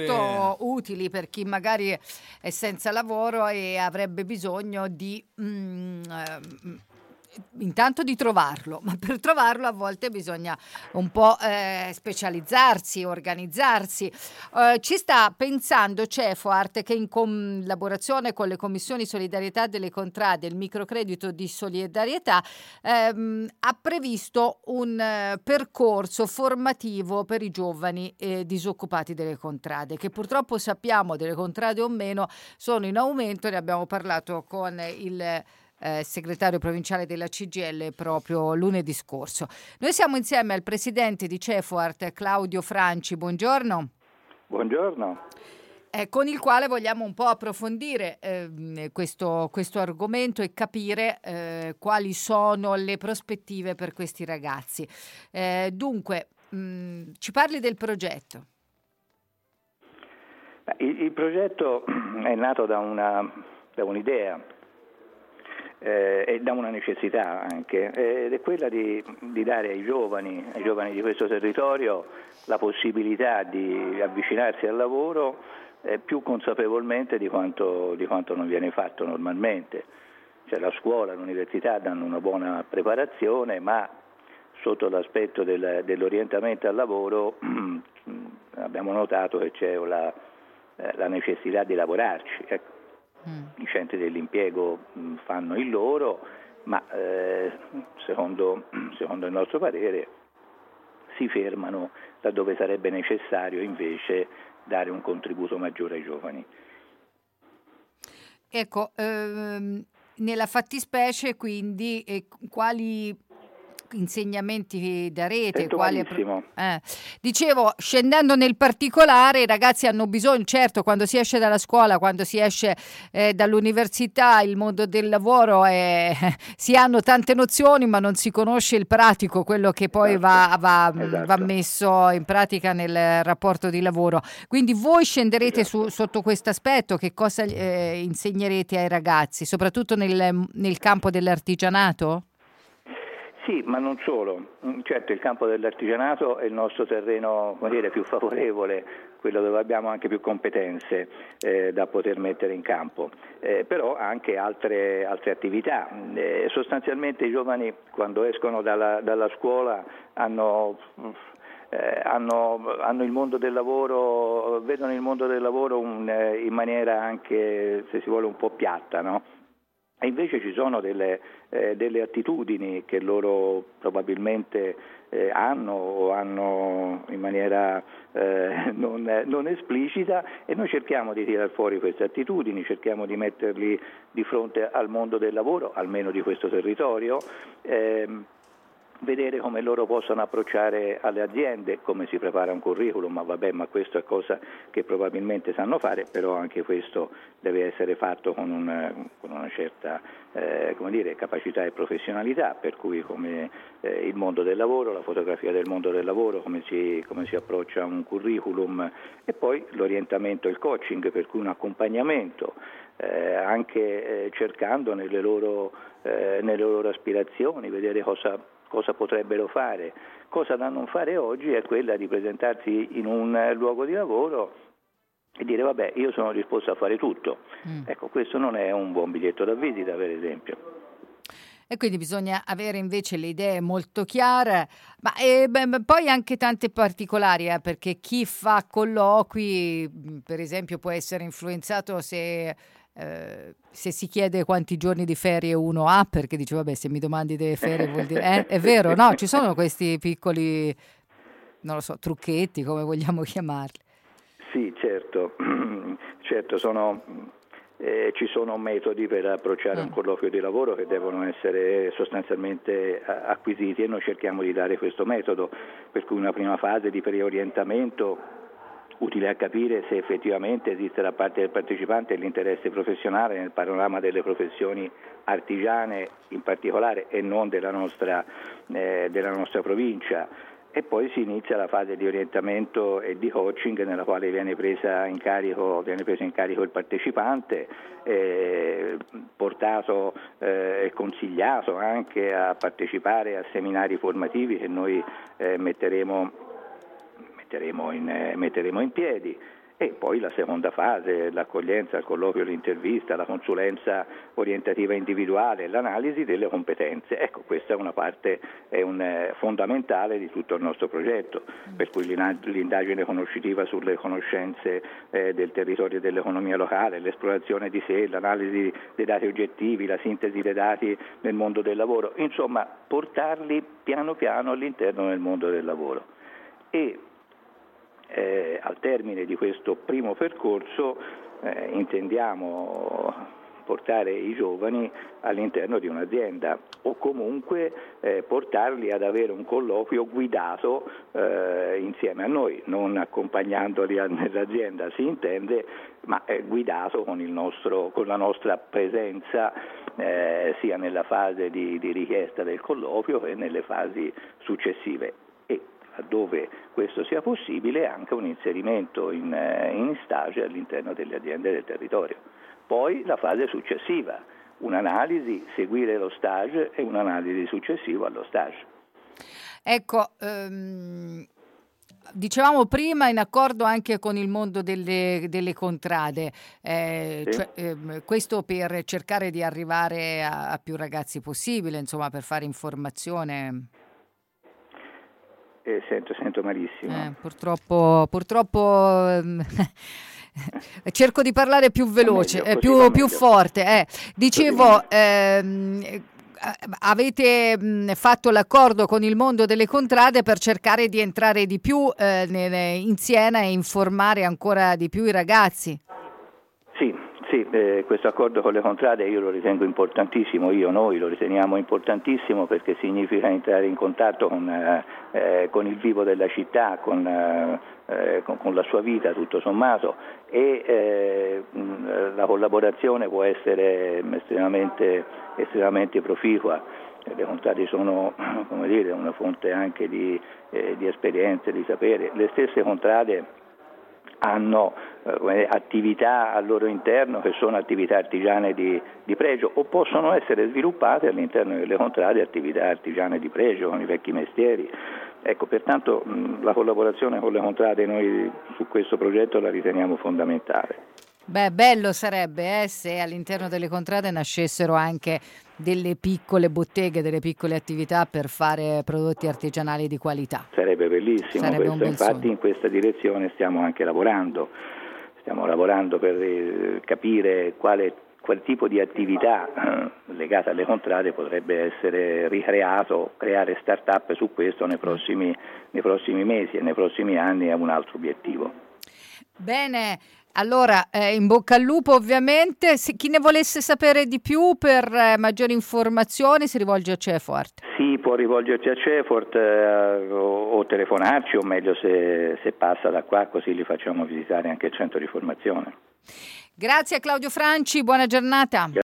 molto utili per chi magari è senza lavoro e avrebbe bisogno di intanto di trovarlo, ma per trovarlo a volte bisogna un po' specializzarsi, organizzarsi. Ci sta pensando Cefoart, che in collaborazione con le commissioni solidarietà delle contrade e il microcredito di solidarietà ha previsto un percorso formativo per i giovani disoccupati delle contrade, che purtroppo sappiamo, delle contrade o meno, sono in aumento. Ne abbiamo parlato con il segretario provinciale della CGIL proprio lunedì scorso. Noi siamo insieme al presidente di Cefoart, Claudio Franci. Buongiorno. Buongiorno. Con il quale vogliamo un po' approfondire questo argomento e capire quali sono le prospettive per questi ragazzi. Dunque, ci parli del progetto. Il progetto è nato da un'idea e da una necessità anche, ed è quella di dare ai giovani di questo territorio la possibilità di avvicinarsi al lavoro più consapevolmente di quanto non viene fatto normalmente. Cioè, la scuola, l'università danno una buona preparazione, ma sotto l'aspetto dell'orientamento al lavoro abbiamo notato che c'è la necessità di lavorarci. Ecco. I centri dell'impiego fanno il loro, ma secondo il nostro parere si fermano laddove sarebbe necessario invece dare un contributo maggiore ai giovani. Ecco, nella fattispecie quindi quali insegnamenti darete? Dicevo, scendendo nel particolare, i ragazzi hanno bisogno, certo, quando si esce dalla scuola, quando si esce dall'università, il mondo del lavoro si hanno tante nozioni, ma non si conosce il pratico, quello che poi va messo in pratica nel rapporto di lavoro. Quindi voi scenderete sotto questo aspetto. Che cosa insegnerete ai ragazzi, soprattutto nel campo dell'artigianato? Sì, ma non solo. Certo, il campo dell'artigianato è il nostro terreno, più favorevole, quello dove abbiamo anche più competenze da poter mettere in campo, però anche altre attività. Sostanzialmente i giovani, quando escono dalla scuola, hanno il mondo del lavoro, vedono il mondo del lavoro in maniera anche, se si vuole, un po' piatta, no? E invece ci sono delle attitudini che loro probabilmente hanno o hanno in maniera non esplicita, e noi cerchiamo di tirar fuori queste attitudini, cerchiamo di metterli di fronte al mondo del lavoro, almeno di questo territorio, vedere come loro possono approcciare alle aziende, come si prepara un curriculum, ma questo è cosa che probabilmente sanno fare, però anche questo deve essere fatto con una certa capacità e professionalità, per cui come il mondo del lavoro, la fotografia del mondo del lavoro, come si approccia un curriculum, e poi l'orientamento e il coaching, per cui un accompagnamento, anche cercando nelle loro aspirazioni, vedere cosa potrebbero fare. Cosa da non fare oggi è quella di presentarsi in un luogo di lavoro e dire vabbè, io sono disposto a fare tutto. Ecco, questo non è un buon biglietto da visita, per esempio. E quindi bisogna avere invece le idee molto chiare, ma poi anche tante particolari, perché chi fa colloqui, per esempio, può essere influenzato se si chiede quanti giorni di ferie uno ha, perché dice vabbè, se mi domandi delle ferie vuol dire è vero, no? Ci sono questi piccoli, non lo so, trucchetti, come vogliamo chiamarli. Sì, certo ci sono metodi per approcciare un colloquio di lavoro che devono essere sostanzialmente acquisiti, e noi cerchiamo di dare questo metodo, per cui una prima fase di preorientamento utile a capire se effettivamente esiste da parte del partecipante l'interesse professionale nel panorama delle professioni artigiane in particolare e non della nostra provincia. E poi si inizia la fase di orientamento e di coaching, nella quale viene preso in carico il partecipante, portato e consigliato anche a partecipare a seminari formativi che noi metteremo in piedi, E poi la seconda fase, l'accoglienza, il colloquio, l'intervista, la consulenza orientativa individuale, l'analisi delle competenze. Ecco, questa è una parte fondamentale di tutto il nostro progetto, per cui l'indagine conoscitiva sulle conoscenze del territorio e dell'economia locale, l'esplorazione di sé, l'analisi dei dati oggettivi, la sintesi dei dati nel mondo del lavoro, insomma portarli piano piano all'interno del mondo del lavoro. E al termine di questo primo percorso intendiamo portare i giovani all'interno di un'azienda o comunque portarli ad avere un colloquio guidato insieme a noi, non accompagnandoli nell'azienda, si intende, ma guidato con la nostra presenza sia nella fase di richiesta del colloquio che nelle fasi successive. Dove questo sia possibile, anche un inserimento in stage all'interno delle aziende del territorio. Poi la fase successiva, un'analisi, seguire lo stage e un'analisi successiva allo stage. Ecco, dicevamo prima in accordo anche con il mondo delle contrade, sì. Questo per cercare di arrivare a più ragazzi possibile, insomma, per fare informazione. Sento malissimo. Purtroppo cerco di parlare più veloce, più forte. Dicevo, avete fatto l'accordo con il mondo delle contrade per cercare di entrare di più in Siena e informare ancora di più i ragazzi. Sì, questo accordo con le contrade io lo ritengo importantissimo, noi lo riteniamo importantissimo perché significa entrare in contatto con il vivo della città, con la sua vita tutto sommato, e la collaborazione può essere estremamente proficua. Le contrade sono, come dire, una fonte anche di esperienze, di sapere. Le stesse contrade hanno attività al loro interno che sono attività artigiane di pregio, o possono essere sviluppate all'interno delle contrade attività artigiane di pregio con i vecchi mestieri. Ecco, pertanto la collaborazione con le contrade noi su questo progetto la riteniamo fondamentale. Bello sarebbe se all'interno delle contrade nascessero anche delle piccole botteghe, delle piccole attività per fare prodotti artigianali di qualità. Sarebbe bellissimo, infatti in questa direzione stiamo anche lavorando. Stiamo lavorando per capire qual tipo di attività legata alle contrade potrebbe essere ricreato, creare start-up su questo nei prossimi mesi e nei prossimi anni è un altro obiettivo. Bene. Allora, in bocca al lupo ovviamente. Chi ne volesse sapere di più per maggiori informazioni si rivolge a CEFORT. Sì, può rivolgersi a CEFORT o telefonarci, o meglio se passa da qua, così li facciamo visitare anche il centro di formazione. Grazie a Claudio Franci, buona giornata.